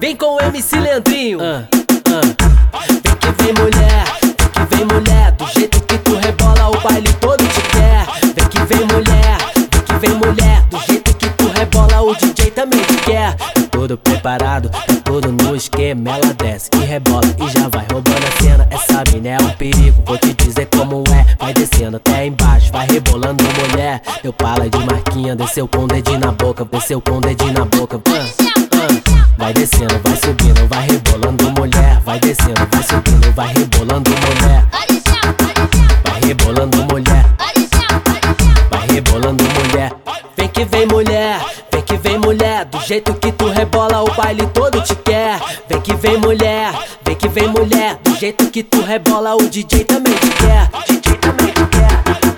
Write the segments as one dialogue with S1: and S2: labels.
S1: Vem com o MC Leandrinho. Vem que vem mulher, do jeito que tu rebola o baile todo te quer. Vem que vem mulher, do jeito que tu rebola o DJ também te quer. Tá todo preparado, tá todo no esquema. Ela desce e rebola e já vai roubando a cena. Essa mina é um perigo, vou te dizer como é. Vai descendo até embaixo, vai rebolando mulher. Deu pala de marquinha, desceu com o dedinho na boca, desceu com o dedinho na boca. Vai descendo, vai subindo, vai rebolando mulher. Vai descendo, vai subindo, vai rebolando mulher. Vai rebolando mulher. Vai rebolando mulher. Vem que vem mulher, do jeito que tu rebola o baile todo te quer. Vem que vem mulher, do jeito que tu rebola o DJ também te quer. DJ também te quer.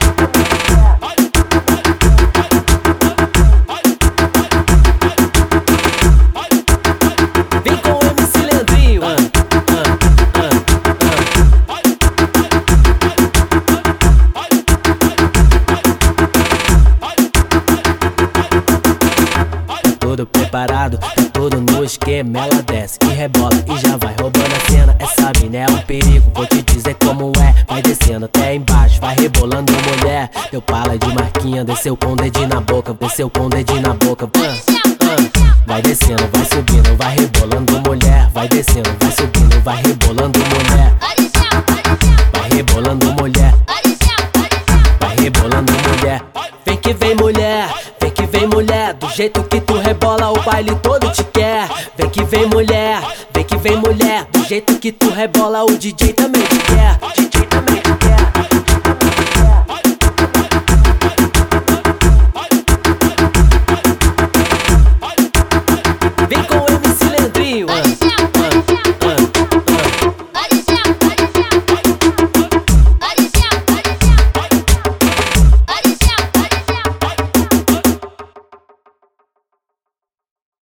S1: Todo preparado, tá todo no esquema. Ela desce e rebola e já vai roubando a cena. Essa mina é um perigo, vou te dizer como é. Vai descendo até embaixo, vai rebolando mulher. Deu pala de marquinha, desceu com o dedinho na boca, desceu com o dedinho na boca. Vai descendo, vai subindo, vai rebolando mulher. Vai descendo, vai subindo, vai rebolando mulher. Vai rebolando mulher. Vai rebolando mulher. Vem que vem mulher, do jeito que tu rebola o baile todo te quer. Vem que vem mulher, do jeito que tu rebola o DJ também te quer. DJ também